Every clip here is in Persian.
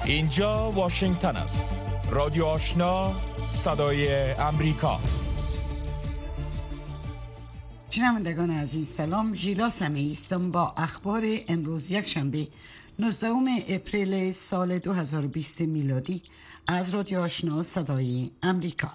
اینجا واشنگتن است. رادیو آشنا، صدای امریکا. شنوندگان عزیز سلام، ژیلا سمیعی هستم با اخبار امروز یکشنبه 19 اپریل سال 2020 میلادی از رادیو آشنا صدای امریکا.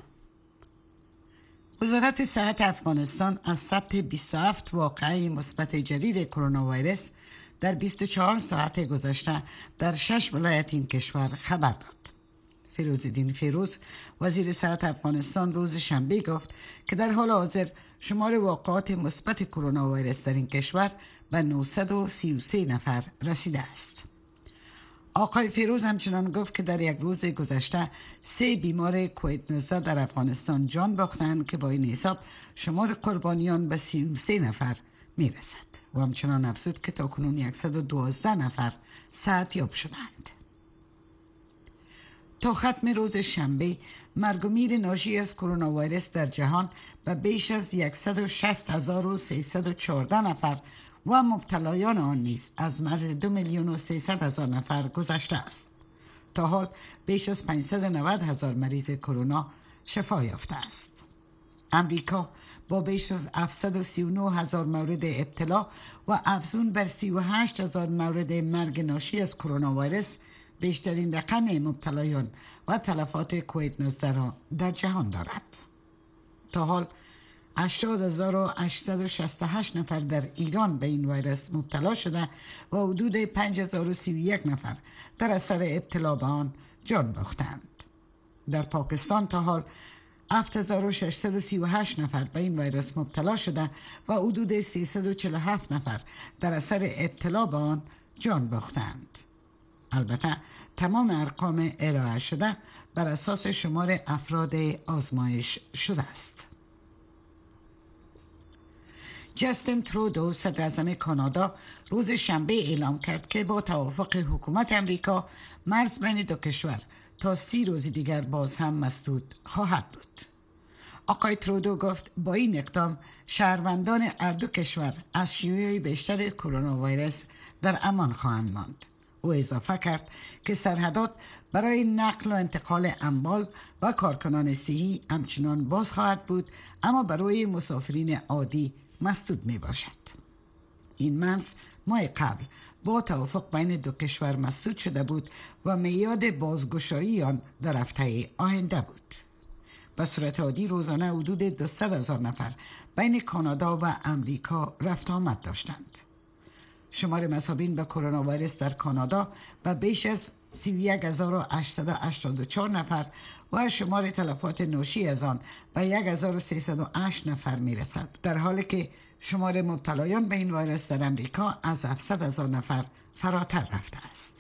وزارت صحت افغانستان از ثبت 27 واقعه مثبت جدید کرونا ویروس در 24 ساعت گذشته در 6 ولایت این کشور خبر داد. فیروزالدین فیروز وزیر صحت افغانستان روز شنبه گفت که در حال حاضر شمار واقعات مثبت کرونا ویروس در این کشور به 933 نفر رسیده است. آقای فیروز همچنان گفت که در یک روز گذشته 3 بیمار کووید 19 در افغانستان جان باختند که با این حساب شمار قربانیان به 33 نفر میرسد. و همچنان افزود که تاکنون 112 نفر صحتیاب شدند. تا ختم روز شنبه مرگ و میر ناشی از کرونا ویروس در جهان به بیش از 160,314 نفر و مبتلایان آن نیز از مرز 2,300,000 نفر گذشته است. تا حال بیش از 590,000 مریض کرونا شفا یافته است. امریکا با بیش از 739,000 مورد ابتلا و افزون بر 38,000 مورد مرگ ناشی از کرونا ویروس بیشترین رقم مبتلایان و تلفات کووید 19 را در جهان دارد. تا حال 80,868 نفر در ایران به این ویروس مبتلا شده و حدود 5,031 نفر در اثر ابتلا به آن جان باختند. در پاکستان تا حال 7,638 نفر به این ویروس مبتلا شده و حدود 347 نفر در اثر ابتلا به آن جان باختند. البته تمام ارقام ارائه شده بر اساس شمار افراد آزمایش شده است. جاستین ترودو صدر اعظم کانادا روز شنبه اعلام کرد که با توافق حکومت امریکا مرز بین دو کشور تا 30 روز دیگر باز هم مسدود خواهد بود. آقای ترودو گفت با این اقدام شهروندان هر دو کشور از شیوع بیشتر کرونا ویروس در امان خواهند ماند. او اضافه کرد که سرحدات برای نقل و انتقال اموال و کارکنان صحی همچنان باز خواهد بود، اما برای مسافرین عادی مسدود می باشد. این مرز ماه قبل با توافق بین دو کشور مسدود شده بود و میعاد بازگشایی آن در هفته آینده بود. به صورت عادی روزانه حدود 200,000 نفر بین کانادا و امریکا رفت آمد داشتند. شمار مصابین به کرونا ویروس در کانادا به بیش از 31,884 نفر و شمار تلفات ناشی از آن به 1,308 نفر می رسد، در حالی که شمار مبتلایان به این ویروس در امریکا از 700,000 نفر فراتر رفته است.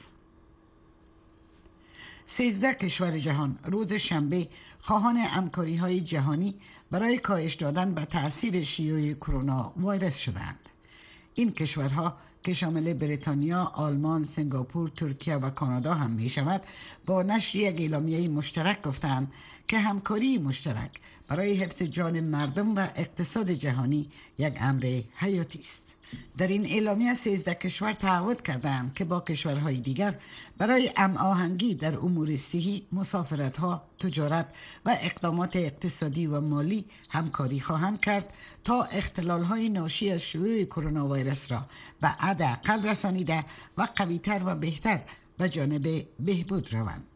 13 کشور جهان روز شنبه خواهان همکاری‌های جهانی برای کاهش دادن به تأثیر شیوع کرونا ویروس شدند. این کشورها که شامل بریتانیا، آلمان، سنگاپور، ترکیه و کانادا هم می شود، با نشر یک اعلامیه مشترک گفتند که همکاری مشترک برای حفظ جان مردم و اقتصاد جهانی یک امر حیاتی است. در این اعلامیه 13 کشور تعهد کردند که با کشورهای دیگر برای هماهنگی در امور صحی، مسافرت‌ها، تجارت و اقدامات اقتصادی و مالی همکاری خواهند کرد تا اختلال‌های ناشی از شیوع کرونا ویروس را به حداقل رسانیده و قوی‌تر و بهتر به جانب بهبود روند.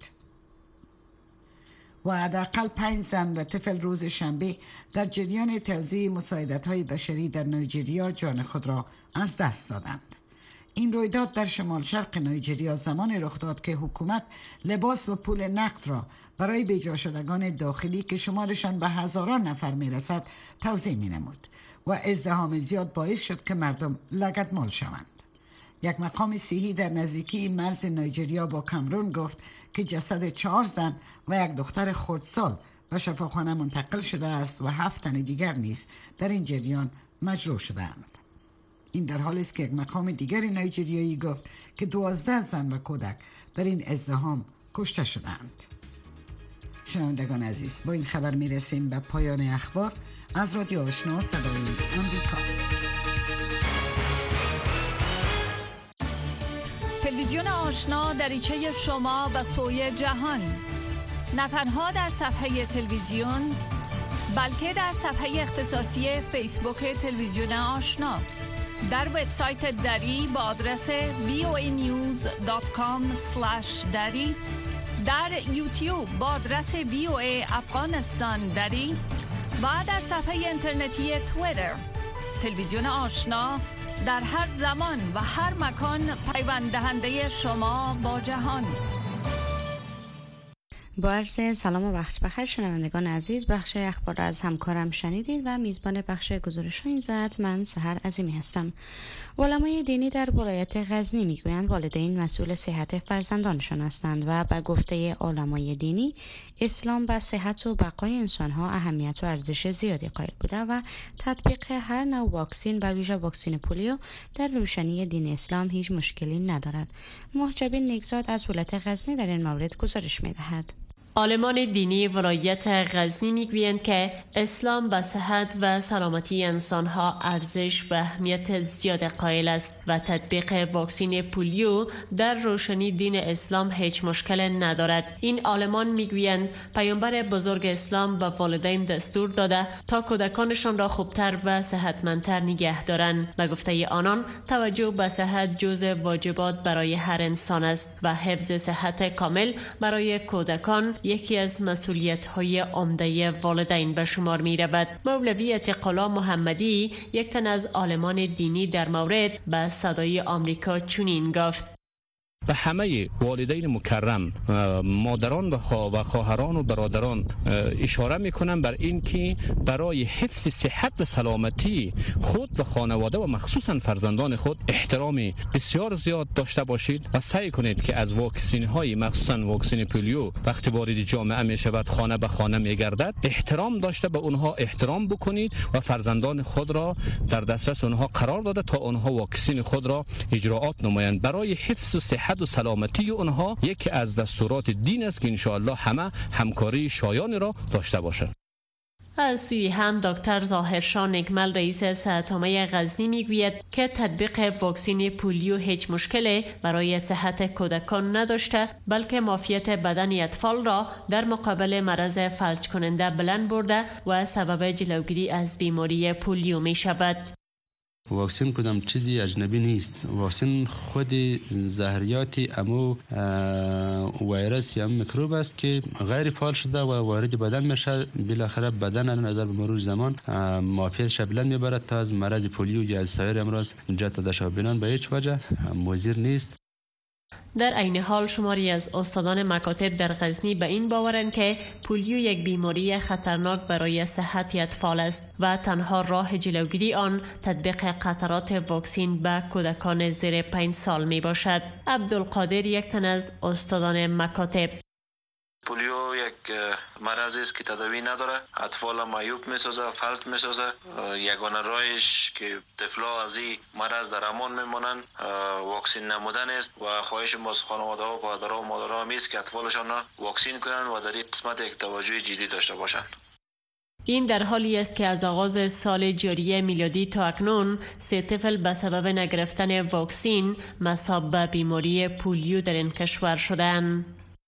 و حداقل 5 زن و طفل روز شنبه در جریان توزیع مساعدت‌های بشری در نایجریا جان خود را از دست دادند. این رویداد در شمال شرق نایجریا زمان رخ داد که حکومت لباس و پول نقد را برای بیجا شدگان داخلی که شمارشان به هزاران نفر میرسد توزیع می‌نمود و ازدحام زیاد باعث شد که مردم لگدمال شوند. یک مقام صحی در نزدیکی مرز نایجریا با کامرون گفت که جسد 4 زن و یک دختر خردسال به شفاخانه منتقل شده است و 7 تن دیگر نیز در این جریان مجروح شدند. این در حالی است که یک مقام دیگر نایجریایی گفت که 12 زن و کودک در این ازدحام کشته شدند. شنوندگان عزیز، با این خبر میرسیم به پایان اخبار از رادیو آشنا صدای امریکا. تلویزیون آشنا دریچه شما و سوی جهان، نه تنها در صفحه تلویزیون بلکه در صفحه اختصاصی فیسبوک تلویزیون آشنا، در وبسایت دری با آدرس voanews.com/dari، در یوتیوب با آدرس VOA افغانستان دری و در صفحه اینترنتی توییتر. تلویزیون آشنا در هر زمان و هر مکان پیوند دهنده شما با جهان. با عرض سلام و وقت بخیر شنوندگان عزیز، بخش اخبار از همکارم شنیدید و میزبان بخش گزارش این ساعت من سحر عظیمی هستم. علمای دینی در ولایت غزنی میگویند والدین مسئول صحت فرزندانشان هستند و به گفته علمای دینی اسلام به صحت و بقای انسانها اهمیت و ارزش زیادی قائل بوده و تطبیق هر نوع واکسین و ویژه واکسن پولیو در روشنی دین اسلام هیچ مشکلی ندارد. محجبین نگزاد از ولایت غزنی در این مورد گزارش می‌دهد. عالمان دینی ولایت غزنی میگویند که اسلام به صحت و سلامتی انسانها ارزش و اهمیت زیاد قائل است و تطبیق واکسن پولیو در روشنی دین اسلام هیچ مشکل ندارد. این عالمان میگویند پیامبر بزرگ اسلام و والدین دستور داده تا کودکانشان را خوبتر و صحتمندتر نگه دارند. به گفته آنان توجه به صحت جزء واجبات برای هر انسان است و حفظ صحت کامل برای کودکان یکی از مسئولیت‌های عمده والدین به شمار می‌رود. مولوی عتیق‌الله محمدی، یک تن از عالمان دینی، در مورد به صدای آمریکا چنین گفت: به همه والدین مکرم، مادران و خواهران و برادران اشاره میکنم بر این که برای حفظ صحت و سلامتی خود و خانواده و مخصوصا فرزندان خود احترام بسیار زیاد داشته باشید و سعی کنید که از واکسین های مخصوصا واکسن پولیو وقتی وارد جامعه می شود، خانه به خانه می گردد، احترام داشته به اونها احترام بکنید و فرزندان خود را در دسترس اونها قرار داده تا اونها واکسن خود را اجراعات نمایند. برای حفظ و صحت و سلامتی اونها یکی از دستورات دین است که انشاءالله همه همکاری شایان را داشته باشند. از سوی هم دکتر ظاهرشاه نکمل رئیس صحت‌عامه غزنی میگوید که تطبیق واکسن پولیو هیچ مشکلی برای صحت کودکان نداشته، بلکه معافیت بدن اطفال را در مقابل مرض فلج کننده بلند برده و سبب جلوگیری از بیماری پولیو می شود. واکسن کدام چیزی اجنبی نیست. واکسن خود زهریات امو ویروس یا میکروب است که غیر فعال شده و وارد بدن میشه، بالاخره بدن نظر به مرور زمان معافیتش بلند میبرد تا از مرض پولیو یا از سایر امراض نجات داده شود. بنابراین به هیچ وجه مضر نیست. در عین حال شماری از استادان مکاتب در غزنی به این باورند که پولیو یک بیماری خطرناک برای صحت اطفال است و تنها راه جلوگیری آن تطبیق قطرات واکسن به کودکان زیر 5 سال می باشد. عبدالقادر، یک تن از استادان مکاتب: پولیو یک مرضی است که تداوی نداره، اطفال معیوب میسازه، فلج میسازه. یگانه راهش که طفلا از این مرض در امان میمونن واکسن نمودن است و خواهش ما از خانواده ها، پدرها و مادرها است که اطفالشان را واکسن کنن و در این قسمت یک توجه جدی داشته باشند. این در حالی است که از آغاز سال جاری میلادی تا اکنون 3 طفل به سبب نگرفتن واکسن مصاب به بیماری پولیو در این کشور شدند.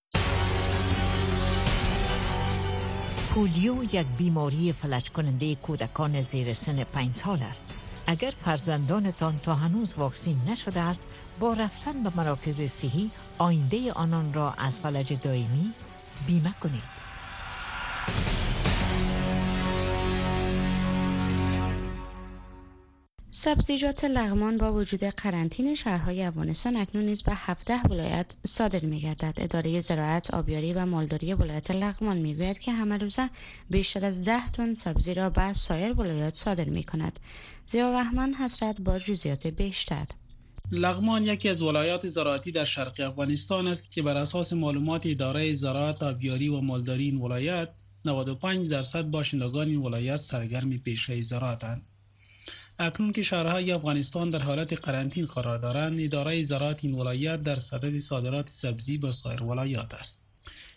پولیو یک بیماری فلج کننده کودکان زیر سن 5 سال است. اگر فرزندانتان تا هنوز واکسین نشده است، با رفتن به مراکز صحی آینده آنان را از فلج دائمی بیمه کنید. سبزیجات لغمان با وجود قرنطینه شهرهای افغانستان اکنون نیز به 17 ولایت صادر می‌گردد. اداره زراعت، آبیاری و مالداری ولایت لغمان می‌گوید که همه روزه بیشتر از 10 تن سبزی را به سایر ولایات صادر می‌کند. ضیاءالرحمن حضرت با جزئیات بیشتر. لغمان یکی از ولایات زراعتی در شرق افغانستان است که بر اساس معلومات اداره زراعت، آبیاری و مالداری این ولایت 95% باشندگان این ولایت سرگرم پیشه زراعتند. اکنون که شهرهای افغانستان در حالت قرنطین قرار دارند، اداره زراعت این ولایت در صدد صادرات سبزی به سایر ولایات است.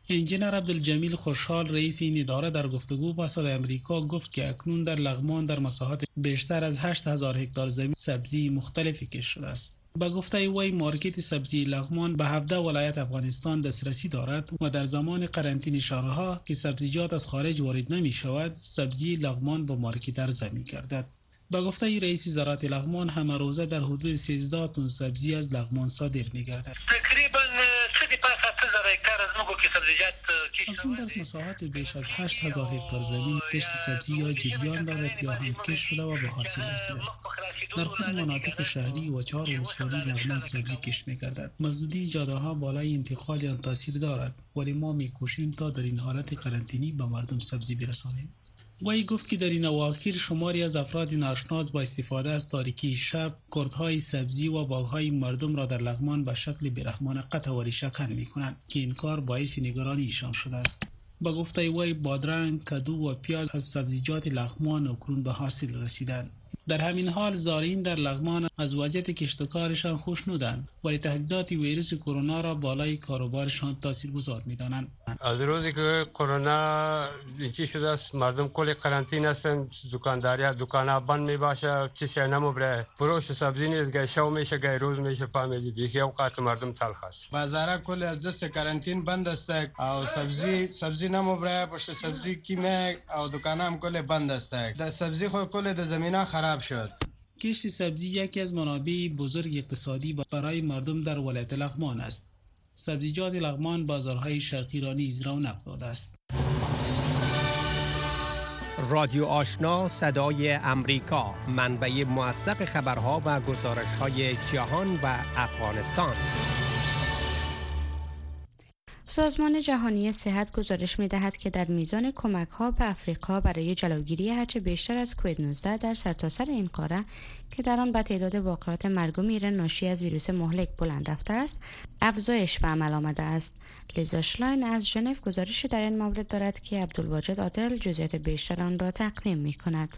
انجینر عبدالجمیل خوشحال رئیس این اداره در گفتگو با صدای امریکا گفت که اکنون در لغمان در مساحت بیشتر از 8000 هکتار زمین سبزی مختلفی کشت شده است. با گفته وی مارکت سبزی لغمان به 17 ولایت افغانستان دسترسی دارد و در زمان قرنطینه شهرها که سبزیجات از خارج وارد نمی شود، سبزی لغمان به مارکت عرضه می گردد. با گفته رئیس زراعت لغمان همه روزه در حدود 13 تن سبزی از لغمان صادر می گردد. تقریبا 3,000 هکتار از مگو که سبزیجات اکنون در مساحت بیش از 8000 هکتار زمین کشت سبزی یا جریان دارد یا هم کشت شده و به حاصل رسیده است. در خود مناطق شهری و 4 ولسوالی لغمان سبزی کشت می‌گردد. مسدودی جاده‌ها بالای انتقال آن تاثیر دارد، ولی ما می‌کوشیم تا در این حالت قرنطینی به مردم سبزی برسانیم. وی گفت که در این اواخر شماری از افراد ناشناس با استفاده از تاریکی شب کردهای سبزی و باغ‌های مردم را در لغمان به شکل بی‌رحمانه قطع و ریشه کن می‌کنند که این کار باعث نگرانی ایشان شده است. با گفته وی بادرنگ، کدو و پیاز از سبزیجات لغمان اکنون به حاصل رسیدند. در همین حال زائرین در لغمان از وضعیت کشتکارشان خوشنودند، ولی تهدیدات ویروس کرونا را بالای کاروبارشان تاثیرگذار می‌دانند. از روزی که کرونا چی شده است مردم کلی قرنطینه هستند، دکانا بند میباشه، چیزی نمیبره، فروش سبزی نیست، گاهی شب میشه گاهی روز میشه، فهمیدی بیخی اوقات مردم تلخ است. بازارا کلی از دست قرنطین بند است او سبزی نمیبره، پشت سبزی کیمه او دکانا هم کلی بند است. د سبزی خو کلی د زمینه خراب شد. کشت سبزی یکی از منابع بزرگ اقتصادی برای مردم در ولایت لغمان است. سبزیجات لغمان بازارهای شرقی را نیز رونق داده است. رادیو آشنا صدای امریکا، منبع موثق خبرها و گزارش‌های جهان و افغانستان. سازمان جهانی صحت گزارش می‌دهد که در میزان کمک‌ها به افریقا برای جلوگیری هرچه بیشتر از کووید 19 در سرتاسر این قاره که در آن به تعداد واقعات مرگ و میر ناشی از ویروس مهلک بلند رفته است، افزایش به عمل آمده است. لیزا شلاین از ژنو گزارشی در این مورد دارد که عبدالواجد عادل جزئیات بیشتر آن را تقدیم می‌کند.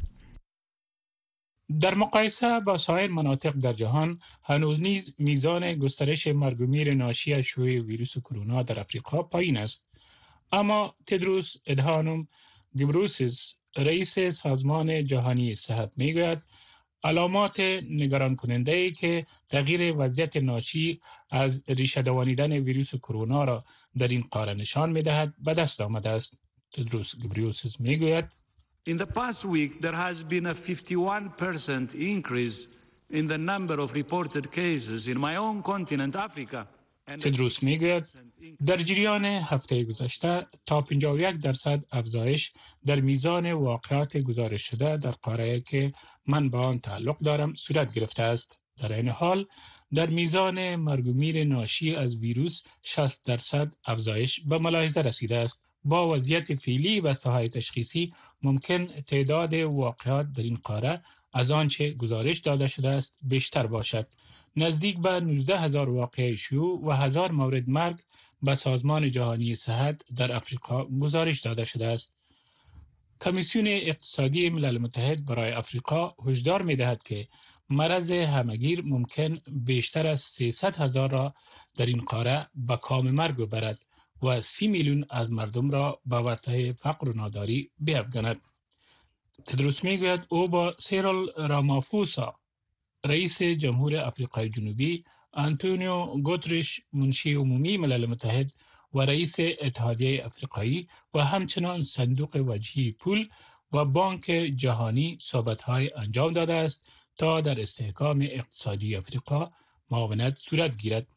در مقایسه با سایر مناطق در جهان، هنوز نیز میزان گسترش مرگ و میر ناشی از شیوع ویروس کرونا در افریقا پایین است. اما تدروس ادهانوم گبروسیس، رئیس سازمان جهانی صحت میگوید علامات نگران کننده ای که تغییر وضعیت ناشی از ریشه دوانیدن ویروس کرونا را در این قاره نشان میدهد به دست آمده است. تدروس گبریوسیس میگوید In the past week, there has been a 51% increase in the number of reported cases in my own continent, Africa. تدروس میگوید در جریان هفته گذشته تا 51% افزایش در میزان واقعات گزارش شده در قاره که من به آن تعلق دارم صورت گرفته است. در این حال در میزان مرگ و میر ناشی از ویروس 60% افزایش به ملاحظه رسیده است. با وضعیت فعلی بسته‌های تشخیصی ممکن تعداد واقعات در این قاره از آنچه گزارش داده شده است بیشتر باشد. نزدیک به 19,000 واقعه شیوع و 1000 مورد مرگ به سازمان جهانی صحت در افریقا گزارش داده شده است. کمیسیون اقتصادی ملل متحد برای افریقا هشدار می‌دهد که مرض همه‌گیر ممکن بیشتر از 300,000 را در این قاره به کام مرگ ببرد و 30 میلیون از مردم را به ورطه فقر و ناداری بیفگند. تدروس میگوید او با سیرل رامافوسا، رئیس جمهور آفریقای جنوبی، آنتونیو گوترش منشی عمومی ملل متحد و رئیس اتحادیه افریقایی و همچنان صندوق وجهی پول و بانک جهانی صحبت‌های انجام داده است تا در استحکام اقتصادی افریقا معاونت صورت گیرد.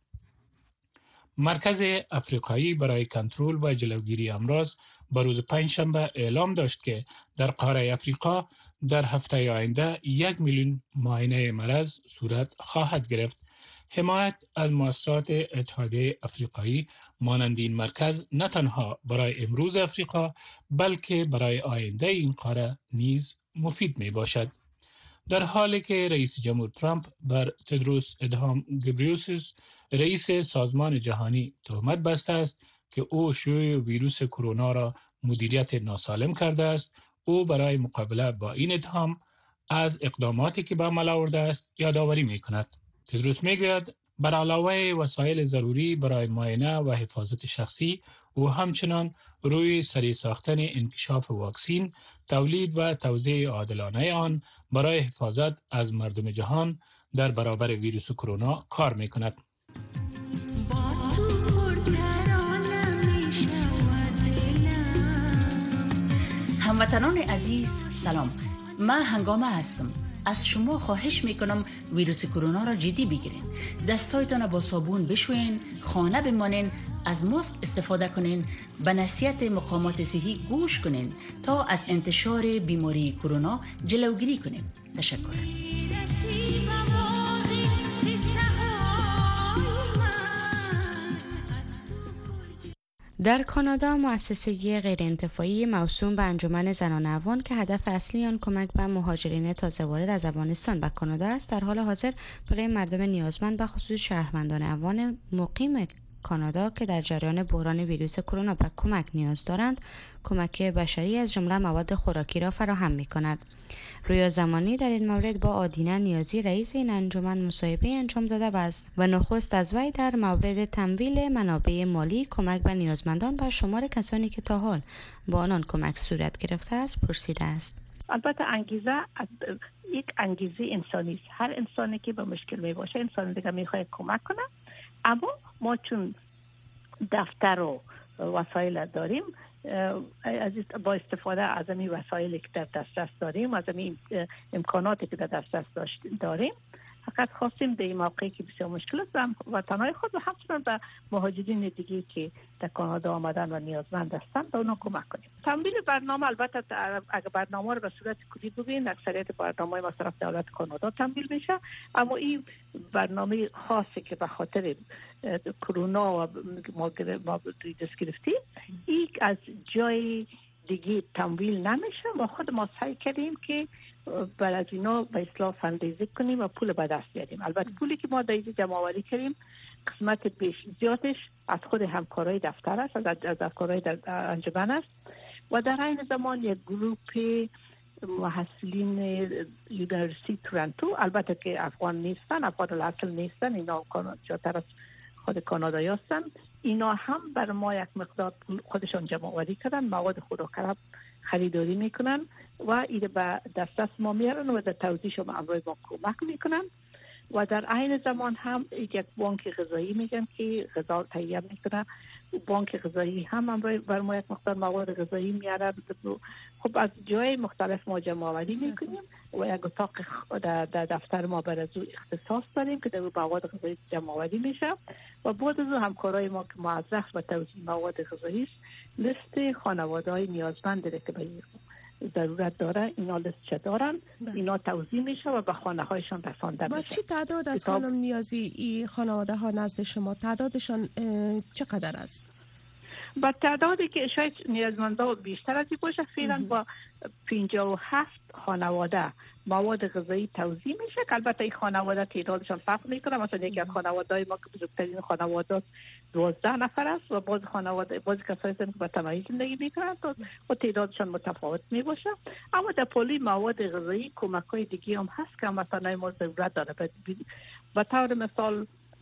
مرکز افریقایی برای کنترل و جلوگیری امراض به روز پنجشنبه اعلام داشت که در قاره افریقا در هفته آینده 1 میلیون معاینه مرض صورت خواهد گرفت. حمایت از مؤسسات اتحادیه افریقایی مانند این مرکز نه تنها برای امروز افریقا بلکه برای آینده این قاره نیز مفید می باشد. در حالی که رئیس جمهور ترامپ بر تدروس ادهام گبریوسیس، رئیس سازمان جهانی تهمت بسته است که او شیوع ویروس کرونا را مدیریت ناسالم کرده است، او برای مقابله با این اتهام از اقداماتی که به عمل آورده است یادآوری می‌کند. تدروس میگوید بر علاوه وسایل ضروری برای معاینه و حفاظت شخصی و همچنان روی سریع ساختن انکشاف واکسین، تولید و توزیع عادلانه آن برای حفاظت از مردم جهان در برابر ویروس کرونا کار می‌کند. هموطنان عزیز سلام، من هنگامه هستم. از شما خواهش میکنم ویروس کرونا را جدی بگیرین. دستایتان با صابون بشوین، خانه بمانین، از ماسک استفاده کنین، به نصیحت مقامات صحی گوش کنین تا از انتشار بیماری کرونا جلوگیری کنین. تشکر. در کانادا مؤسسه غیرانتفاعی موسوم به انجمن زنان افغان که هدف اصلی آن کمک به مهاجرین تازه وارد از افغانستان به کانادا است، در حال حاضر برای مردم نیازمند به خصوص شهروندان افغان مقیم کانادا که در جریان بحران ویروس کرونا به کمک نیاز دارند، کمک بشری از جمله مواد خوراکی را فراهم می‌کند. رویا زمانی در این مورد با آدینه نیازی رئیس این انجمن مصاحبه انجام داده و نخست از وی در مورد تمویل منابع مالی کمک به نیازمندان و شمار کسانی که تا حال با آنان کمک صورت گرفته است پرسیده است. البته انگیزه یک انگیزه انسانی است. هر انسانی که به مشکل می باشه انسان دیگه میخواد کمک کنه، اما ما چون دفتر و وسایل داریم، با استفاده از این وسایلی که در دسترس داریم، از این امکاناتی که در دسترس داریم، فقط خواستیم در این موقعی که بسیار مشکل است وطنهای خود و همچنان به مهاجرین دیگه که در کانادا آمدن و نیازمند هستند به اونا کمک کنیم. تمویل برنامه، البته اگر برنامه رو به صورت کلی ببینید، اکثریت برنامه مصرف دولت کانادا تمویل میشه، اما این برنامه خاصی که به خاطر کرونا و ما دست گرفتیم، این از جای دیگه تمویل نمیشه. ما سعی کردیم که بر از اینا به اصلاح فندریزی کنیم و پول به دست بیاریم. البته پولی که ما در جمع آوری کردیم قسمت زیادش از خود همکارای دفتر است، از همکارای انجمن است و در این زمان یک گروپ محصلین یونیورسیتی تورنتو، البته که افغان نیستن، افغان الاصل نیستن، اینا جاتر از خود کانادایی هستن، اینا هم بر ما یک مقدار خودشان جمع آوری کردن، مواد خوراکی خریداری میکنن و ایده به دسترس ما میارن و در توزیعش ما امروز ما کمک میکنن و در عین زمان هم یک بانک غذایی میگن که غذا تهیه میکنه. بانک غذایی هم امروز بر ما یک مقدار مواد غذایی میارن. خب از جای مختلف ما جمع آوری میکنیم و یک اتاق در دفتر ما بر از اختصاص داریم که در مواد غذایی جمع آوری میشه و بعد از همکارای ما که موظف به توزیع مواد غذایی است، لیست خانواده‌های نیازمند که به ضرورت داره اینا لیست دارن، اینا توزیع میشه و به خانه هایشان رسانده میشه. با چی تعداد از خانم نیازی این خانواده ها نزد شما تعدادشان چقدر است؟ با تعدادی که شاید نیازمندا بیشتر از این باشه، فعلا با 57 خانواده مواد غذایی توزیع میشه که البته این خانواده تعدادشان فرق میکنه. مثلا یکی از خانواده‌های ما که بزرگترین خانواده 12 نفر است و بعض کسایی هستند که با تنهایی زندگی میکنن و تعدادشان متفاوت میباشه. اما در پلی مواد غذایی کمک‌های دیگه هم هست که مثلا ما ضرورت داره. به طور مثال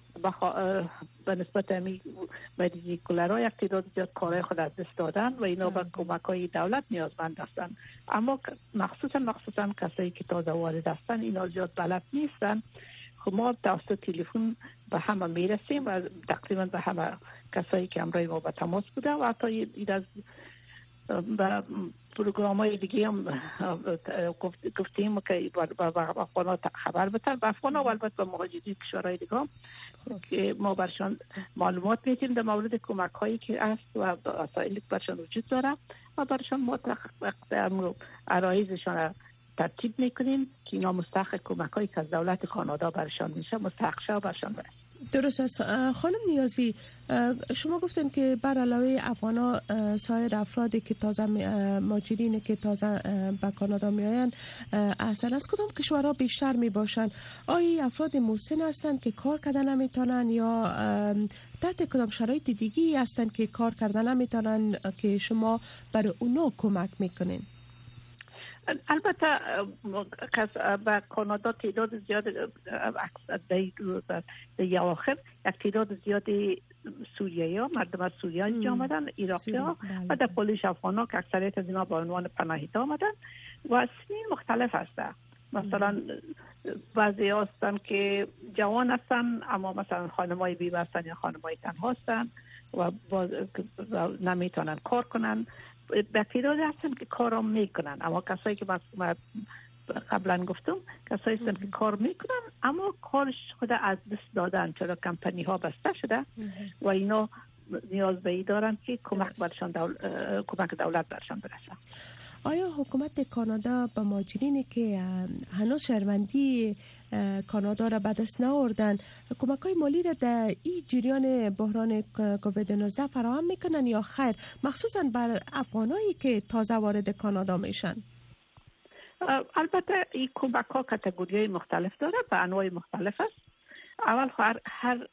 به نسبت امی مریضی کلرا یک تعداد زیاد کارهای خود از دست دادن و اینا به کمک‌های دولت نیازمند هستند، اما مخصوصا کسایی که تازه وارد هستند اینا زیاد بلد نیستن. خب ما توسط تلفن به همه میرسیم و تقریبا به همه کسایی که امروز ما به تماس بوده و حتی این از به پروگرام‌های دیگه هم گفتیم که افغان‌ها خبر بدن، به افغان‌ها و البته به مهاجرین کشورهای دیگه هم که ما برشان معلومات میدیم در مورد کمک‌هایی که است و وسایلی که برشان وجود داره و برشان ما عرایزشان ترتیب میکنیم که اینا مستحق کمک‌هایی که از دولت کانادا برشان میشه مستحق شه و برشان برسه. درست است. خانم نیازی، شما گفتن که بر علاوه افغانا سایر افرادی که تازه مهاجرین که تازه به کانادا میآیند اصلا از کدام کشورها بیشتر می باشند؟ آیا افراد مسن هستند که کار کردن نمیتونن یا تحت کدام شرایط دیگی هستند که کار کردن نمیتونن که شما برای اونا کمک میکنین؟ البته به کانادا تعداد زیاد در اواخر یک تعداد زیادی سوریایی ها، مردم از سوریه اینجا آمدن، عراقی ها و در پولیش افغان ها که اکثریت از اینا با عنوان پناهنده آمدن و سنین مختلف هستن. مثلا بعضی هستن که جوان هستن اما مثلا خانمای بیوه هستن یا خانمای تنها هستن و نمیتونن کار کنن. بکتریایی هستن که کارا میکنن، اما کسایی که من قبلا گفتم کسایی هستن که کار میکنن اما کارش خود از دست دادن، چرا کمپانی ها بسته شده و اینا نیاز به ای دارن که کمک دولت برشان برسه. آیا حکومت کانادا به مهاجرینی که هنوز شهروندی کانادا را به دست نآوردن کمک‌های مالی را در این جریان بحران کووید 19 فراهم میکنن یا خیر، مخصوصا بر افغانایی که تازه وارد کانادا میشن؟ البته این کمک‌ها کاتگوری‌های مختلف داره، به انواع مختلف است. اول هر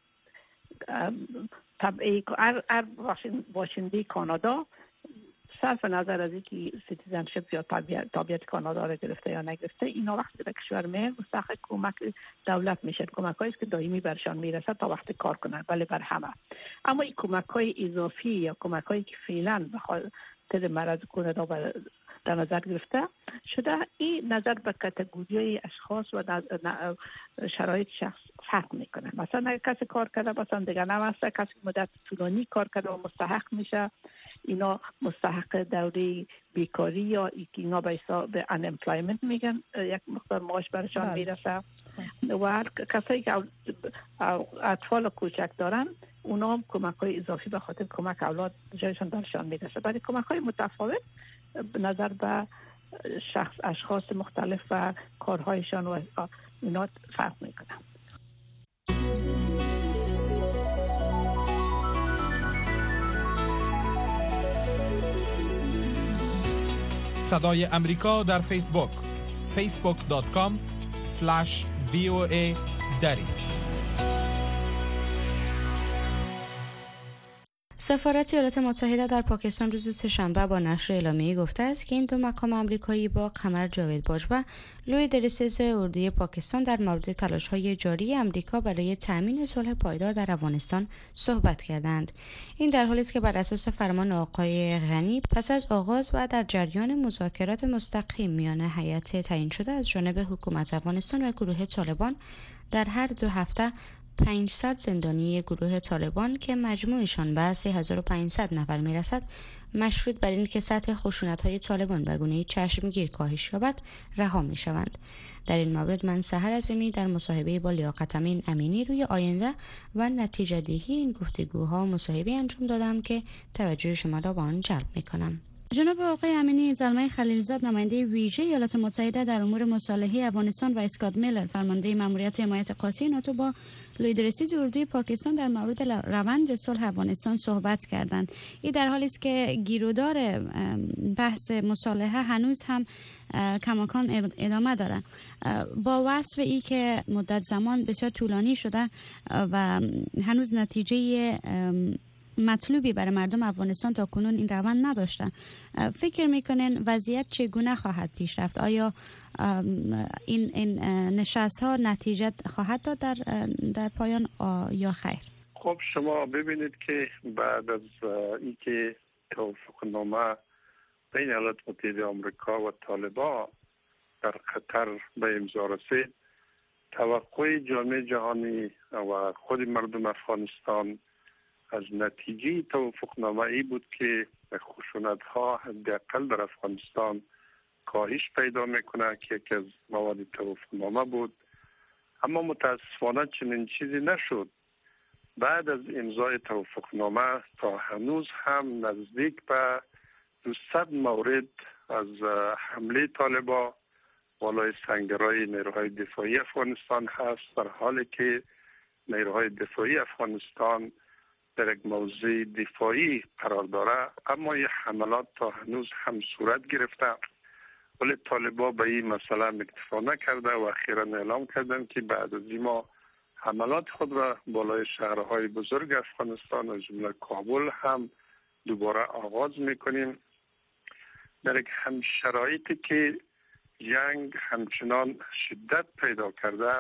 باشنده کانادا صرف نظر از اینکه سیتیزنشپ یا تابعیت کانادا را گرفته یا نگرفته، اینا وقتی به کشور میان مستحق کمک دولت میشن. کمک‌هایی است که دائمی برشان میرسه تا وقت کار کنن، ولی بر همه. اما این کمک‌های اضافی یا کمک‌هایی که فعلا به خاطر مرض کرونا در نظر گرفته شده، این نظر به کاتگوری اشخاص و شرایط شخص فرق میکنه. مثلا اگه کسی کار کرده مثلا دیگه نوسته، کسی مدت طولانی کار کرده و مستحق میشه، اینا مستحق دوره بیکاری یا اینا به حساب unemployment میگن، یک مقدار معاش برشان میرسه. و کسایی که اطفال کوچک دارن اونا هم کمک‌های اضافی به خاطر کمک اولاد جایشان برشان میرسه. برای کمک‌های متفاوت به نظر به اشخاص مختلف و کارهایشان و اینا فرق میکنه. صدای امریکا در فیسبوک facebook.com/VOA دری. سفارت ایالات متحده در پاکستان روز سه‌شنبه با نشر اعلامیه‌ای گفته است که این دو مقام آمریکایی با قمر جاوید باج و لوی درسیز اردوی پاکستان در مورد تلاش‌های جاری آمریکا برای تأمین صلح پایدار در افغانستان صحبت کردند. این در حالی است که بر اساس فرمان آقای غنی پس از آغاز و در جریان مذاکرات مستقیم میان هیئت تعیین شده از جانب حکومت افغانستان و گروه طالبان در هر 2 هفته 500 زندانی گروه طالبان که مجموعشان به 3500 نفر میرسد مشروط بر این که سطح خشونت‌های طالبان به گونه‌ای چشمگیر کاهش یابد رها می‌شوند. در این مورد من سحر عظیمی در مصاحبه با لیاقت امینی روی آینده و نتیجه دهی این گفتگوها مصاحبه انجام دادم که توجه شما را به آن جلب می‌کنم. جناب آقای امینی، زلمه خلیلزاد نماینده ویژه ایالات متحده در امور مصالحه افغانستان و اسکات میلر فرمانده ماموریت حمایت قاطع ناتو با لوی درسیز اردوی پاکستان در مورد روند صلح افغانستان صحبت کردند. این در حالی است که گیرودار بحث مصالحه هنوز هم کماکان ادامه داره. با وصف ای که مدت زمان بسیار طولانی شده و هنوز نتیجه مطلوبی برای مردم افغانستان تا کنون این روند نداشتن، فکر میکنین وضعیت چگونه خواهد پیش رفت؟ آیا این نشست ها نتیجه خواهد داد در پایان یا خیر؟ خب شما ببینید که بعد از اینکه توافق نامه بین ایالات متحده آمریکا و طالبان در قطر به امضا رسید، توقع جامعه جهانی و خود مردم افغانستان از نتیجه توافقنامه ای بود که خشونت ها حداقل در افغانستان کاهش پیدا میکنه که یکی از مواد توافقنامه بود. اما متاسفانه چنین چیزی نشد. بعد از امضای توافقنامه تا هنوز هم نزدیک به 200 مورد از حمله طالبان بالای سنگرهای نیروهای دفاعی افغانستان هست، در حالی که نیروهای دفاعی افغانستان در یک موضع دفاعی قرار داره، اما این حملات تا هنوز هم صورت گرفته. ولی طالبان به این مسئله اکتفا نکرده و اخیراً اعلام کردند که بعد از این ما حملات خود را بالای شهرهای بزرگ افغانستان از جمله کابل هم دوباره آغاز میکنیم. در یک هم شرایطی که جنگ همچنان شدت پیدا کرده،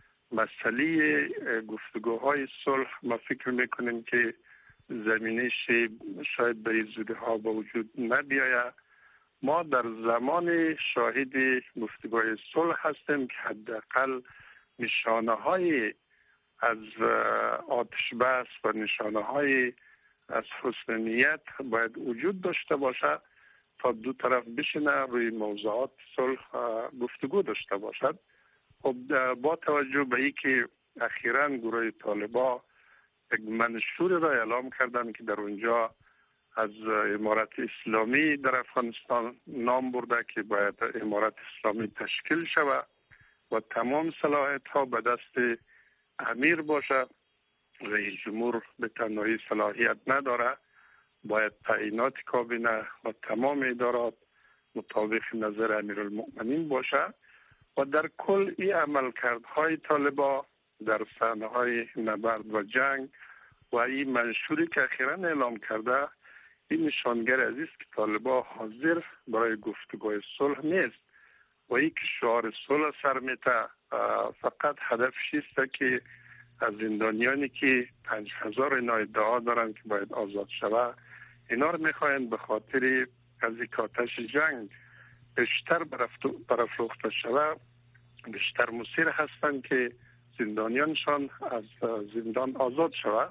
مسئله گفتگوهای صلح ما فکر میکنیم که زمینش شاید به زودی ها با وجود نبیاید. ما در زمان شاهد گفتگوهای صلح هستیم که حداقل نشانه های از آتش بس و نشانه های از حسن نیت باید وجود داشته باشه تا دو طرف بشینه روی موضوعات صلح گفتگو داشته باشد. خب با توجه به اینکه اخیراً گروه طالبان یک منشور را اعلام کردند که در اونجا از امارت اسلامی در افغانستان نام برده که باید امارت اسلامی تشکیل شود و تمام صلاحیت ها به دست امیر باشه. رئیس جمهور به تنهایی صلاحیت نداره، باید تعیینات کابینه و تمام ادارات مطابق نظر امیرالمؤمنین باشه و در کل این عملکردهای طالبان در صحنه‌های نبرد و جنگ و این منشوری که اخیراً اعلام کرده، این نشانگر عزیز که طالبان حاضر برای گفتگوی صلح نیست و این که شعار صلح سر میته فقط هدفش است که از زندانیانی که 5000 اینا ادعا دارن که باید آزاد شوه، اینا رو میخواین به خاطر از آتش جنگ بیشتر برافروخته شوه، بیشتر مصیر هستن که زندانیانشان از زندان آزاد شوه.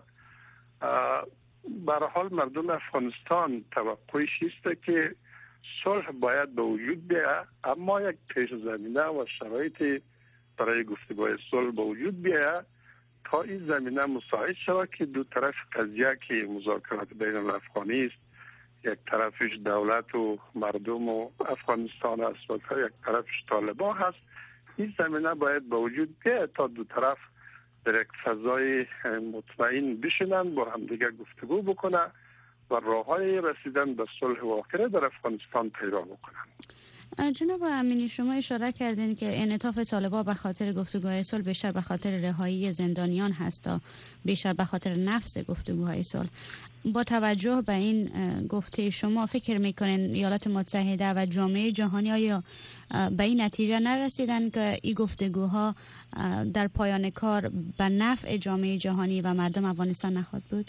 به هر حال مردم افغانستان توقعش است که صلح باید به وجود بیاید، اما یک پیش زمینه و شرایط برای گفتگوی صلح به وجود بیاید تا این زمینه مساعد شود که دو طرف قضیه که مذاکرات بین الافغانی است، یک طرفش دولت و مردم و افغانستان است و یک طرفش طالبان هست، این زمینه باید به وجود بیاید تا دو طرف در یک فضای مطمئن بشینن، با هم دیگه گفتگو بکنن و راههای رسیدن به صلح واقعی در افغانستان پیدا بکنن. جناب امینی، شما اشاره کردین که انعطاف طالبان به خاطر گفتگوهای صلح بیشتر به خاطر رهایی زندانیان هست تا بیشتر به خاطر نفس گفتگوهای صلح. با توجه به این گفته شما فکر میکنین ایالات متحده و جامعه جهانی آیا به این نتیجه نرسیدن که این گفتگوها در پایان کار به نفع جامعه جهانی و مردم افغانستان نخواهد بود؟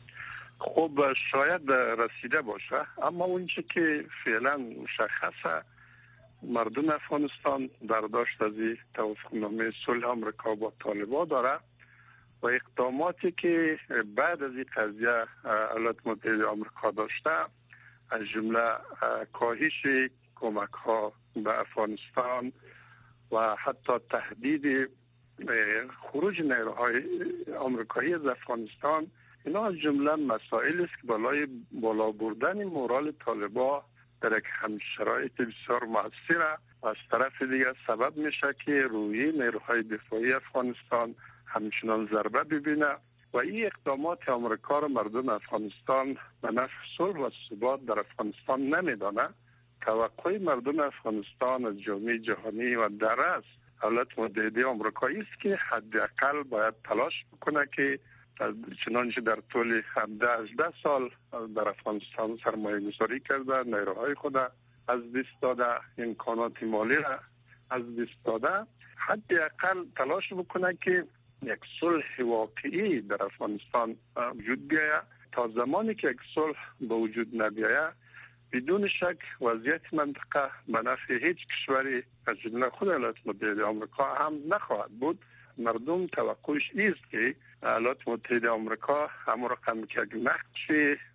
خب شاید رسیده باشه، اما اونچه که فعلا مشخصه مردم افغانستان برداشت از توافقنامه صلح آمریکا با طالبان داره و اقداماتی که بعد از این قضیه ایالات متحده آمریکا داشته، از جمله کاهش کمک ها به افغانستان و حتی تهدید خروج نیروهای آمریکایی از افغانستان، اینا از جمله مسائل است که بالای بالا بردن مورال طالبان در یک شرایط بسیار مؤثره و از طرف دیگه سبب میشه که روی نیروهای دفاعی افغانستان همچنان ضربه ببینه و این اقدامات آمریکا را مردم افغانستان به نفع صلح و ثبات در افغانستان نمیدانه. توقع مردم افغانستان از جامعه جهانی و در از ایالات متحده آمریکایی است که حداقل باید تلاش بکنه که چنانچه در طول 17-18 سال در افغانستان سرمایه گذاری کرده، نیروهای خود از دست داده، امکانات مالی را از دست داده، حداقل تلاش بکنه که یک صلح واقعی در افغانستان وجود بیاید. تا زمانی که یک صلح به وجود نبیاید، بدون شک وضعیت منطقه به نفع هیچ کشوری از جمله خود ایالات متحده آمریکا هم نخواهد بود. مردم توقعش است که ایالات متحده آمریکا همون رقم که یک نقش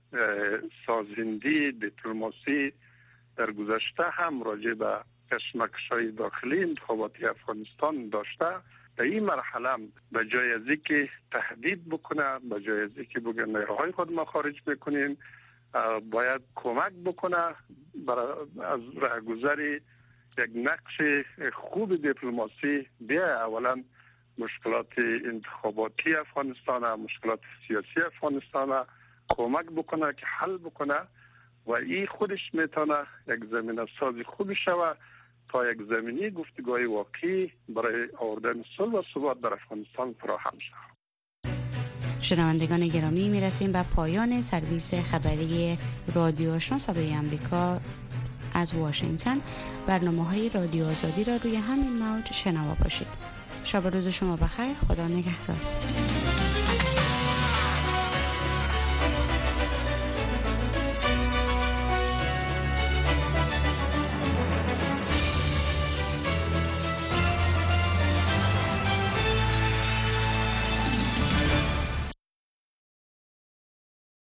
سازنده دیپلماسی در گذشته هم راجع به کشمکش‌های داخلی انتخاباتی افغانستان داشته، در این مرحله به جای از اینکه تهدید بکنه، به جای از اینکه بگه نیروهای خود ما خارج میکنیم، باید کمک بکنه از راهگذر یک نقش خوب دیپلماسی بیا. اولا مشکلات انتخاباتی افغانستان، مشکلات سیاسی افغانستان کمک بکنه که حل بکنه و این خودش میتونه یک زمینه سازی خوبی شود تا یک زمینه گفتگوی واقعی برای آوردن صلح و ثبات در افغانستان فراهم شود. شنوندگان گرامی، میرسیم به پایان سرویس خبری رادیو آشنا صدای آمریکا از واشنگتن برنامه‌های رادیو آزادی را روی همین موج شنوا باشید. شب و روز شما بخیر. خدا نگهدار.